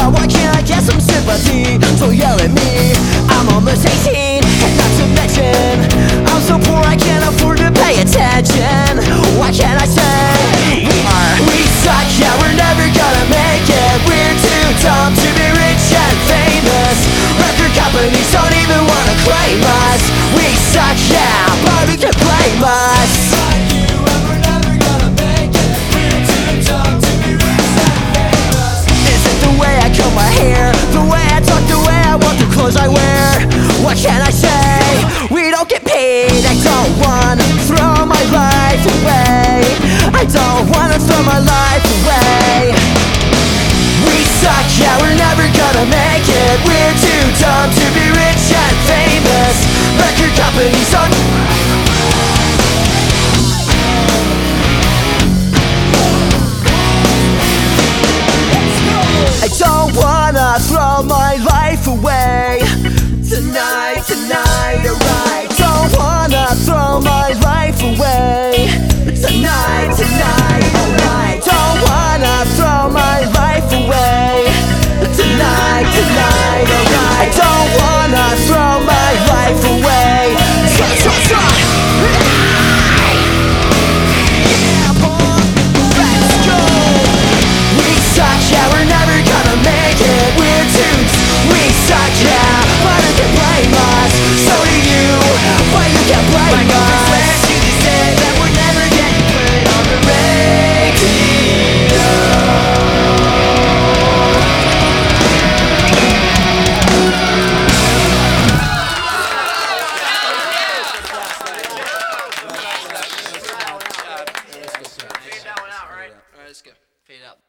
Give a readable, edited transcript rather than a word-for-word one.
why can't I get some sympathy? So yell at me, I'm almost 18. And not to mention, I'm so poor I can't afford to pay attention. Why can't I say, we suck, yeah, we're never gonna make it. We're too dumb to be rich and famous. Record companies don't even wanna claim us. We suck, yeah, but who can blame us? Fuck you, and we're never gonna make it. We're too dumb to be rich and famous. Is it the way I comb my hair, the way I talk, the way I walk, the clothes I wear? What can I say? We don't get paid. I don't wanna throw my life away. I don't wanna throw my life away. We suck, yeah, we're never gonna make it. We're too dumb to be rich and famous. Record companies don't. I don't wanna throw my life away. Tonight, alright. Don't wanna throw my life away. Tonight, alright. Don't wanna throw my life away. Tonight, alright. I don't wanna throw my life away. Yeah, boy, let's go. We suck, yeah, we're never gonna make it. We're too. We suck, yeah, but who can blame us? So do you, but you can't blame us. You say that we're never getting put on the radio. Fade that one out, right? Alright, let's go. Fade out.